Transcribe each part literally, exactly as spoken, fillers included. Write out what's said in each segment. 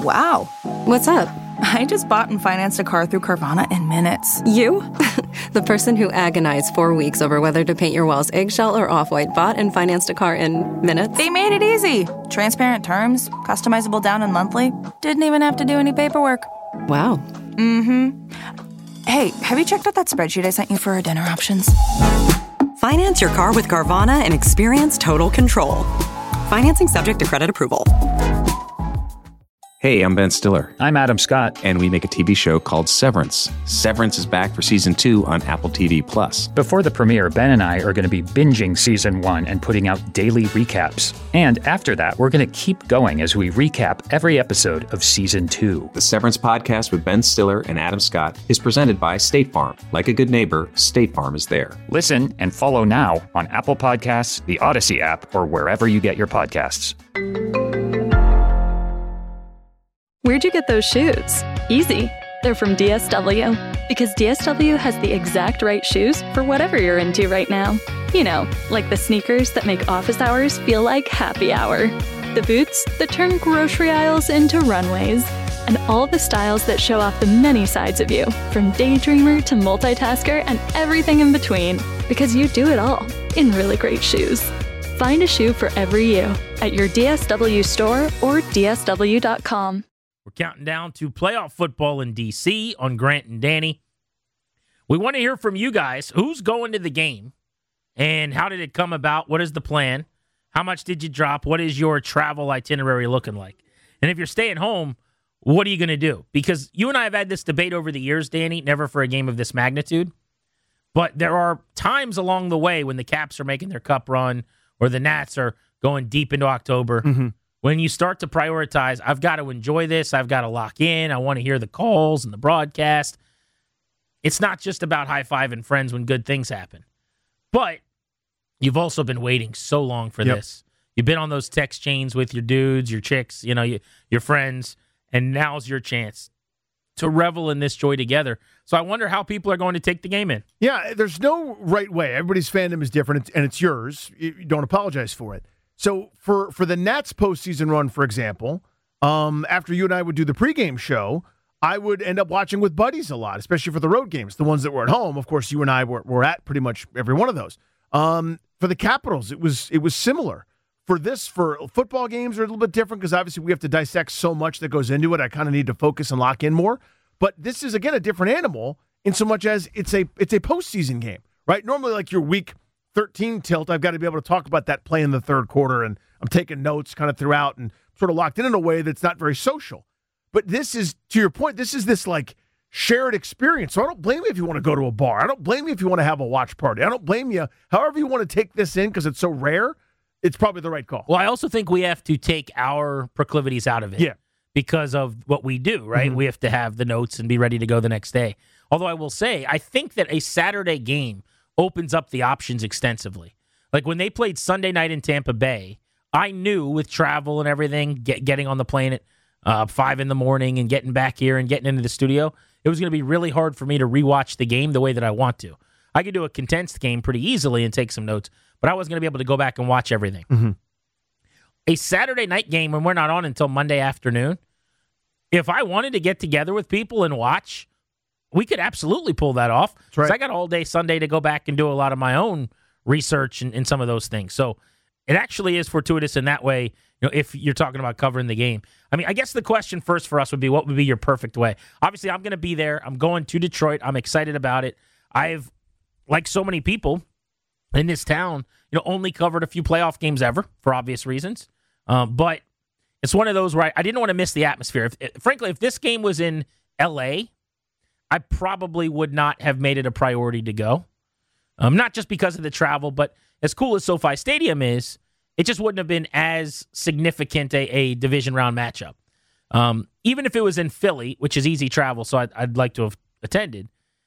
Wow. What's up? I just bought and financed a car through Carvana in minutes. You? The person who agonized four weeks over whether to paint your walls eggshell or off-white bought and financed a car in minutes? They made it easy. Transparent terms, customizable down and monthly. Didn't even have to do any paperwork. Wow. Mm-hmm. Hey, have you checked out that spreadsheet I sent you for our dinner options? Finance your car with Carvana and experience total control. Financing subject to credit approval. Hey, I'm Ben Stiller. I'm Adam Scott. And we make a T V show called Severance. Severance is back for season two on Apple T V Plus. Before the premiere, Ben and I are going to be binging season one and putting out daily recaps. And after that, we're going to keep going as we recap every episode of season two. The Severance podcast with Ben Stiller and Adam Scott is presented by State Farm. Like a good neighbor, State Farm is there. Listen and follow now on Apple Podcasts, the Odyssey app, or wherever you get your podcasts. Where'd you get those shoes? Easy. They're from D S W. Because D S W has the exact right shoes for whatever you're into right now. You know, like the sneakers that make office hours feel like happy hour. The boots that turn grocery aisles into runways. And all the styles that show off the many sides of you, from daydreamer to multitasker and everything in between. Because you do it all in really great shoes. Find a shoe for every you at your D S W store or D S W dot com. We're counting down to playoff football in D C on Grant and Danny. We want to hear from you guys. Who's going to the game? And how did it come about? What is the plan? How much did you drop? What is your travel itinerary looking like? And if you're staying home, what are you going to do? Because you and I have had this debate over the years, Danny, never for a game of this magnitude. But there are times along the way when the Caps are making their cup run or the Nats are going deep into October. Mm-hmm. When you start to prioritize, I've got to enjoy this, I've got to lock in, I want to hear the calls and the broadcast. It's not just about high-fiving friends when good things happen. But you've also been waiting so long for yep. this. You've been on those text chains with your dudes, your chicks, you know, you, your friends, and now's your chance to revel in this joy together. So I wonder how people are going to take the game in. Yeah, there's no right way. Everybody's fandom is different, and it's yours. You don't apologize for it. So for, for the Nats postseason run, for example, um, after you and I would do the pregame show, I would end up watching with buddies a lot, especially for the road games, the ones that were at home. Of course, you and I were, were at pretty much every one of those. Um, for the Capitals, it was it was similar. For this, for football games are a little bit different because obviously we have to dissect so much that goes into it. I kind of need to focus and lock in more. But this is, again, a different animal in so much as it's a it's a postseason game, right? Normally, like your week thirteen tilt, I've got to be able to talk about that play in the third quarter, and I'm taking notes kind of throughout and sort of locked in in a way that's not very social. But this is, to your point, this is this like shared experience. So I don't blame you if you want to go to a bar. I don't blame you if you want to have a watch party. I don't blame you. However you want to take this in because it's so rare, it's probably the right call. Well, I also think we have to take our proclivities out of it. Yeah. Because of what we do, right? Mm-hmm. We have to have the notes and be ready to go the next day. Although I will say, I think that a Saturday game opens up the options extensively. Like when they played Sunday night in Tampa Bay, I knew with travel and everything, get, getting on the plane at uh, five in the morning and getting back here and getting into the studio, it was going to be really hard for me to rewatch the game the way that I want to. I could do a condensed game pretty easily and take some notes, but I wasn't going to be able to go back and watch everything. Mm-hmm. A Saturday night game when we're not on until Monday afternoon, if I wanted to get together with people and watch, we could absolutely pull that off. That's right. I got all day Sunday to go back and do a lot of my own research and, and some of those things. So it actually is fortuitous in that way, you know, if you're talking about covering the game. I mean, I guess the question first for us would be, what would be your perfect way? Obviously, I'm going to be there. I'm going to Detroit. I'm excited about it. I've, like so many people in this town, you know, only covered a few playoff games ever for obvious reasons. Um, but it's one of those where I, I didn't want to miss the atmosphere. If, if, frankly, if this game was in L A, I probably would not have made it a priority to go. Um, not just because of the travel, but as cool as SoFi Stadium is, it just wouldn't have been as significant a, a division round matchup. Um, even if it was in Philly, which is easy travel, so I'd, I'd like to have attended,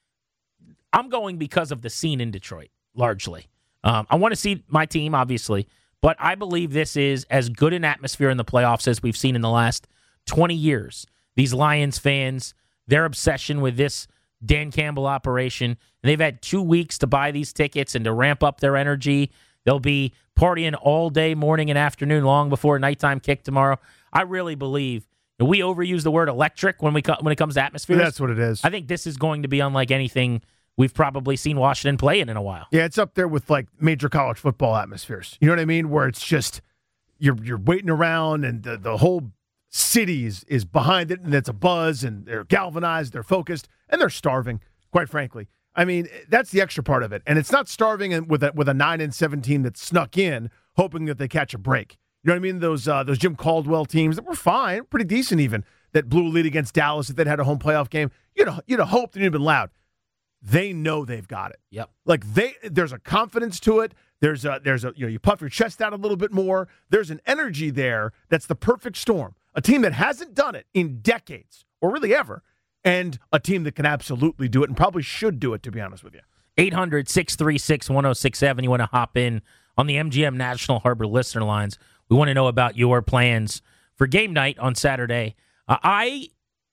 I'm going because of the scene in Detroit, largely. Um, I want to see my team, obviously, but I believe this is as good an atmosphere in the playoffs as we've seen in the last twenty years. These Lions fans, their obsession with this Dan Campbell operation, and they've had two weeks to buy these tickets and to ramp up their energy. They'll be partying all day, morning and afternoon, long before nighttime kick tomorrow. I really believe we overuse the word electric when we co- when it comes to atmospheres. That's what it is. I think this is going to be unlike anything we've probably seen Washington play in in a while. Yeah, it's up there with like major college football atmospheres. You know what I mean? Where it's just you're you're waiting around and the, the whole city is, is behind it, and it's a buzz, and they're galvanized, they're focused, and they're starving, quite frankly. I mean, that's the extra part of it. And it's not starving with a, with a nine and seventeen that snuck in, hoping that they catch a break. You know what I mean? Those uh, those Jim Caldwell teams that were fine, pretty decent even, that blew a lead against Dallas if they'd had a home playoff game. You'd have, you'd have hoped and you'd have been loud. They know they've got it. Yep. Like they, there's a confidence to it. There's a, there's a, you know, you puff your chest out a little bit more. There's an energy there that's the perfect storm. A team that hasn't done it in decades, or really ever, and a team that can absolutely do it and probably should do it, to be honest with you. eight hundred, six three six, one oh six seven. You want to hop in on the M G M National Harbor listener lines. We want to know about your plans for game night on Saturday. Uh, I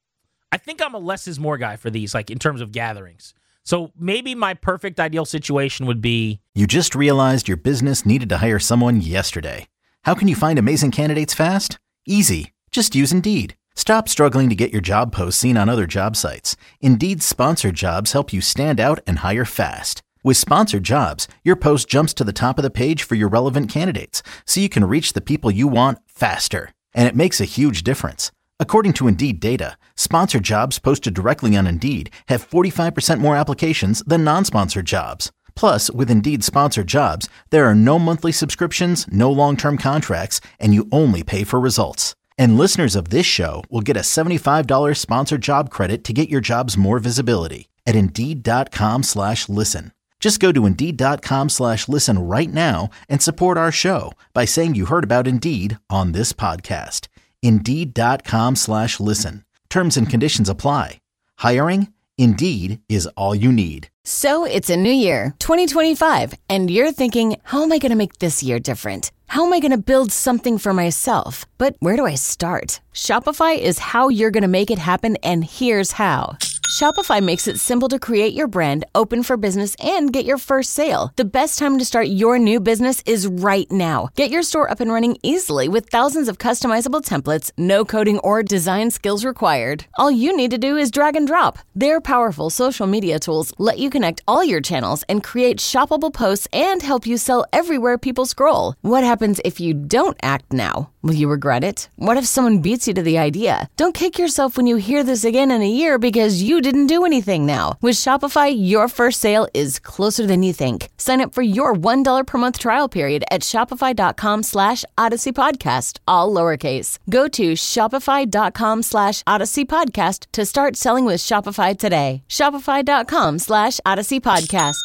I think I'm a less is more guy for these, like in terms of gatherings. So maybe my perfect ideal situation would be... You just realized your business needed to hire someone yesterday. How can you find amazing candidates fast? Easy. Just use Indeed. Stop struggling to get your job posts seen on other job sites. Indeed's sponsored jobs help you stand out and hire fast. With sponsored jobs, your post jumps to the top of the page for your relevant candidates, so you can reach the people you want faster. And it makes a huge difference. According to Indeed data, sponsored jobs posted directly on Indeed have forty-five percent more applications than non-sponsored jobs. Plus, with Indeed sponsored jobs, there are no monthly subscriptions, no long-term contracts, and you only pay for results. And listeners of this show will get a seventy-five dollars sponsored job credit to get your jobs more visibility at Indeed.com slash listen. Just go to Indeed.com slash listen right now and support our show by saying you heard about Indeed on this podcast. Indeed.com slash listen. Terms and conditions apply. Hiring? Indeed is all you need. So it's a new year, twenty twenty-five, and you're thinking, how am I going to make this year different? How am I going to build something for myself? But where do I start? Shopify is how you're going to make it happen, and here's how. Shopify makes it simple to create your brand, open for business, and get your first sale. The best time to start your new business is right now. Get your store up and running easily with thousands of customizable templates, no coding or design skills required. All you need to do is drag and drop. Their powerful social media tools let you connect all your channels and create shoppable posts and help you sell everywhere people scroll. What happens if you don't act now? Will you regret it? What if someone beats you to the idea? Don't kick yourself when you hear this again in a year because you didn't do anything now. With Shopify, your first sale is closer than you think. Sign up for your one dollar per month trial period at shopify.com slash Odyssey Podcast, all lowercase. Go to shopify.com slash Odyssey Podcast to start selling with Shopify today. Shopify.com slash Odyssey Podcast.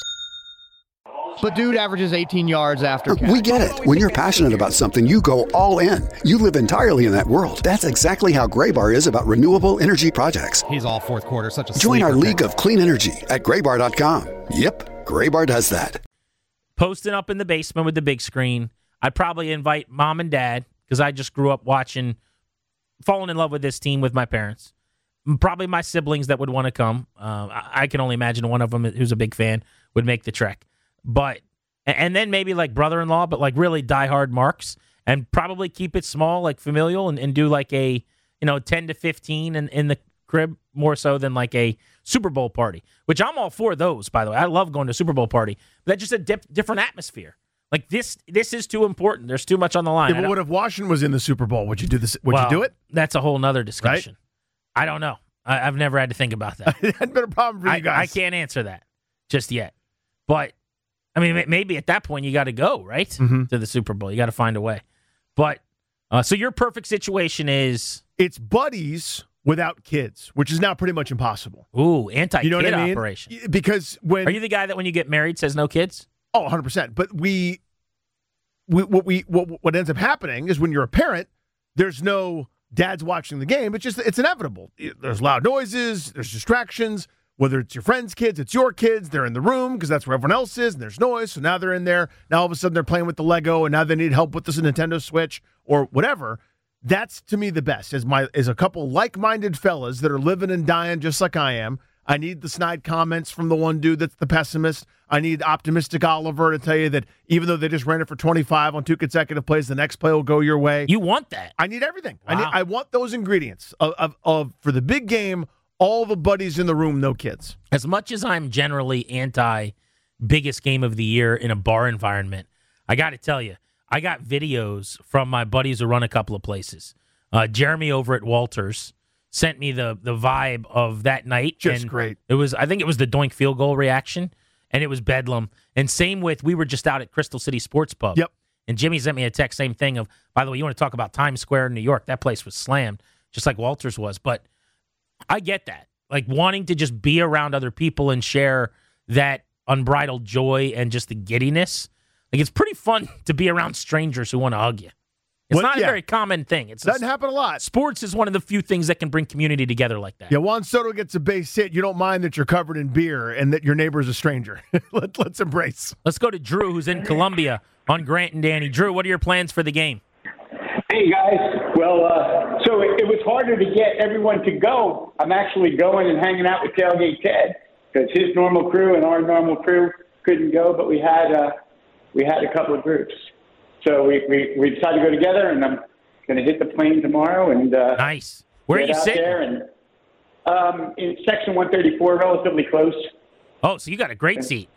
But dude averages eighteen yards after catch. We get it. When you're passionate about something, you go all in. You live entirely in that world. That's exactly how Graybar is about renewable energy projects. He's all fourth quarter, such a Join our sleeper league pick. of clean energy at graybar dot com. Yep, Graybar does that. Posting up in the basement with the big screen. I'd probably invite mom and dad, because I just grew up watching, falling in love with this team with my parents. Probably my siblings that would want to come. Uh, I, I can only imagine one of them who's a big fan would make the trek. But, and then maybe like brother-in-law, but like really diehard marks, and probably keep it small, like familial, and, and do like a, you know, ten to fifteen in, in the crib, more so than like a Super Bowl party, which I'm all for those, by the way. I love going to a Super Bowl party, but that's just a dip, different atmosphere. Like this, this is too important. There's too much on the line. Yeah, but what if Washington was in the Super Bowl? Would you do this? Would well, you do it? That's a whole nother discussion. Right? I don't know. I, I've never had to think about that. That'd been a problem for you I, guys. I can't answer that just yet. But I mean, maybe at that point you got to go, right, mm-hmm. to the Super Bowl. You got to find a way. But uh, so your perfect situation is it's buddies without kids, which is now pretty much impossible. Ooh, anti-kid you know what I mean? operation. Because when are you the guy that when you get married says no kids? Oh, one hundred percent. But we, we what we what what ends up happening is when you're a parent, there's no dad's watching the game. It's just it's inevitable. There's loud noises. There's distractions. Whether it's your friends' kids, it's your kids, they're in the room because that's where everyone else is, and there's noise, so now they're in there. Now all of a sudden they're playing with the Lego, and now they need help with this Nintendo Switch or whatever. That's, to me, the best, is my is a couple like-minded fellas that are living and dying just like I am. I need the snide comments from the one dude that's the pessimist. I need optimistic Oliver to tell you that even though they just ran it for twenty-five on two consecutive plays, the next play will go your way. You want that. I need everything. Wow. I need. I want those ingredients of, of, of for the big game, all the buddies in the room, no kids. As much as I'm generally anti biggest game of the year in a bar environment, I got to tell you, I got videos from my buddies who run a couple of places. Uh, Jeremy over at Walters sent me the the vibe of that night. Just and great. It was, I think it was the doink field goal reaction, and it was bedlam. And same with, we were just out at Crystal City Sports Pub. Yep. And Jimmy sent me a text, same thing of, by the way, you want to talk about Times Square in New York? That place was slammed, just like Walters was. But I get that. Like wanting to just be around other people and share that unbridled joy and just the giddiness. Like it's pretty fun to be around strangers who want to hug you. It's What- not yeah. a very common thing. It's Doesn't a, happen a lot. Sports is one of the few things that can bring community together like that. Yeah, Juan Soto gets a base hit. You don't mind that you're covered in beer and that your neighbor is a stranger. Let, let's embrace. Let's go to Drew, who's in Columbia on Grant and Danny. Drew, what are your plans for the game? Hey, guys. Well, uh, so it, it was harder to get everyone to go. I'm actually going and hanging out with Tailgate Ted because his normal crew and our normal crew couldn't go, but we had uh, we had a couple of groups. So we, we, we decided to go together, and I'm going to hit the plane tomorrow. And uh, nice. Where are get you out sitting? there and, um, in section one thirty-four, relatively close. Oh, so you got a great seat.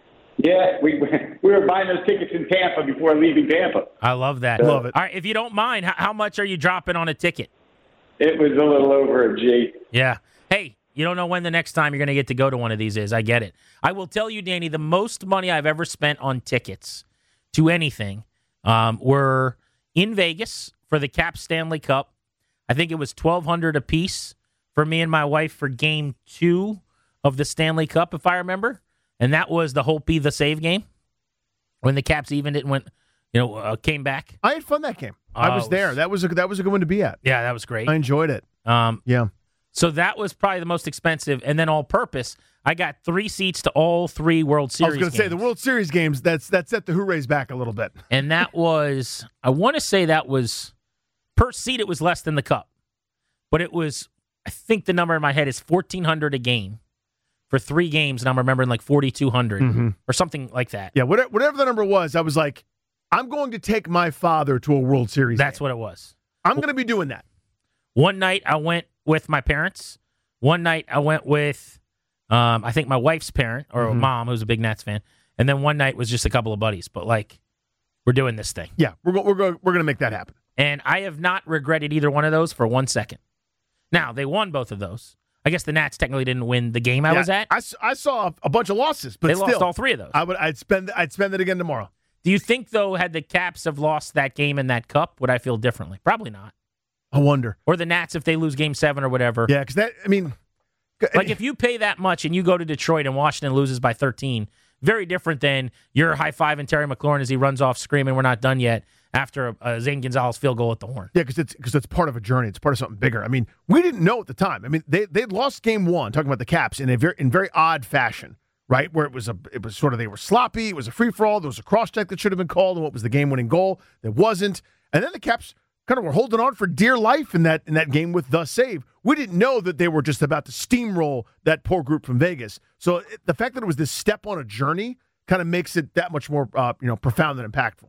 Yeah, we we were buying those tickets in Tampa before leaving Tampa. I love that. So- Love it. All right, if you don't mind, how, how much are you dropping on a ticket? It was a little over a G. Yeah. Hey, you don't know when the next time you're going to get to go to one of these is. I get it. I will tell you, Danny, the most money I've ever spent on tickets to anything um, were in Vegas for the Cap Stanley Cup. I think it was twelve hundred dollars a piece for me and my wife for game two of the Stanley Cup, if I remember. And that was the Holtby the save game when the Caps evened it and went, you know, uh, came back. I had fun that game. I Oh, was it there. was- That was a that was a good one to be at. Yeah, that was great. I enjoyed it. Um, Yeah. So that was probably the most expensive. And then all purpose, I got three seats to all three World I Series was going to say the games. World Series games. That's that set the hoorays back a little bit. And that was, I want to say that was, per seat, it was less than the Cup. But it was, I think the number in my head is fourteen hundred dollars a game for three games. And I'm remembering like forty-two hundred dollars Mhm. or something like that. Yeah, whatever, whatever the number was, I was like, I'm going to take my father to a World Series. That's game. what it was. I'm going to be doing that. One night I went with my parents. One night I went with, um, I think my wife's parent or Mhm. mom, who's a big Nats fan. And then one night was just a couple of buddies. But like, we're doing this thing. Yeah, we're go, we're go, we're going to make that happen. And I have not regretted either one of those for one second. Now, they won both of those. I guess the Nats technically didn't win the game I Yeah, was at. I, s- I saw a bunch of losses, but They still, lost all three of those. I would I'd spend I'd spend it again tomorrow. Do you think, though, had the Caps have lost that game and that cup, would I feel differently? Probably not. I wonder. Or the Nats if they lose game seven or whatever. Yeah, because that I mean, Like if you pay that much and you go to Detroit and Washington loses by thirteen, very different than you're high-fiving Terry McLaurin as he runs off screaming, we're not done yet, after a, a Zane Gonzalez field goal at the horn. yeah, because it's because it's part of a journey. It's part of something bigger. I mean, we didn't know at the time. I mean, they they lost game one. Talking about the Caps in a very in very odd fashion, right? Where it was a it was sort of they were sloppy. It was a free for all. There was a cross check that should have been called, and what was the game winning goal that wasn't. And then the Caps kind of were holding on for dear life in that in that game with the save. We didn't know that they were just about to steamroll that poor group from Vegas. So it, the fact that it was this step on a journey kind of makes it that much more uh, you know profound and impactful.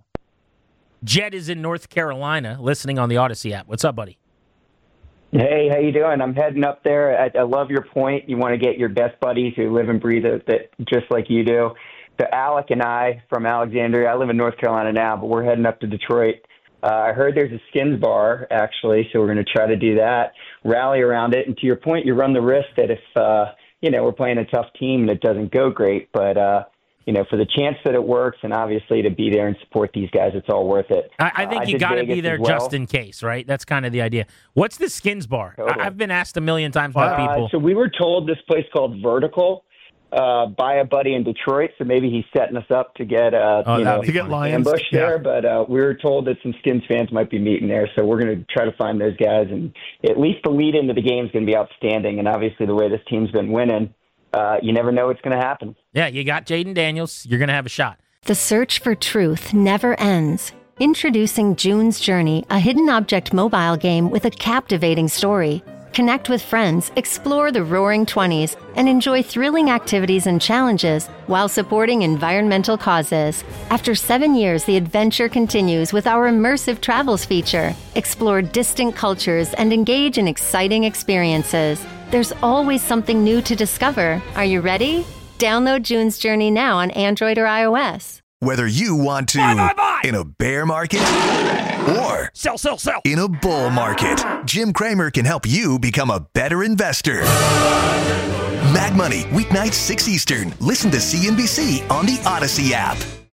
Jed is in North Carolina listening on the Odyssey app. What's up, buddy? Hey, how you doing? I'm heading up there. I, I love your point. You want to get your best buddies who live and breathe it that just like you do. So Alec and I from Alexandria, I live in North Carolina now, but we're heading up to Detroit. Uh, I heard there's a skins bar, actually, so we're going to try to do that, rally around it. And to your point, you run the risk that if, uh, you know, we're playing a tough team and it doesn't go great, but, uh, you know, for the chance that it works and obviously to be there and support these guys, it's all worth it. I, I think uh, you I got to did be Vegas there as well. just in case, right? That's kind of the idea. What's the skins bar? Totally. I, I've been asked a million times by Uh, people. so we were told this place called Vertical uh, by a buddy in Detroit, so maybe he's setting us up to get uh, Oh, you that'd know be To get fun. Lions, ambush yeah. there. But uh, we were told that some Skins fans might be meeting there, so we're going to try to find those guys. And at least the lead into the game is going to be outstanding. And obviously, the way this team's been winning, uh, you never know what's going to happen. Yeah, you got Jaden Daniels. You're going to have a shot. The search for truth never ends. Introducing June's Journey, a hidden object mobile game with a captivating story. Connect with friends, explore the Roaring Twenties, and enjoy thrilling activities and challenges while supporting environmental causes. After seven years, the adventure continues with our immersive travels feature. Explore distant cultures and engage in exciting experiences. There's always something new to discover. Are you ready? Download June's Journey now on Android or iOS. Whether you want to buy, buy, buy. in a bear market or sell, sell, sell. in a bull market, Jim Cramer can help you become a better investor. Mag Money, weeknights six Eastern. Listen to C N B C on the Odyssey app.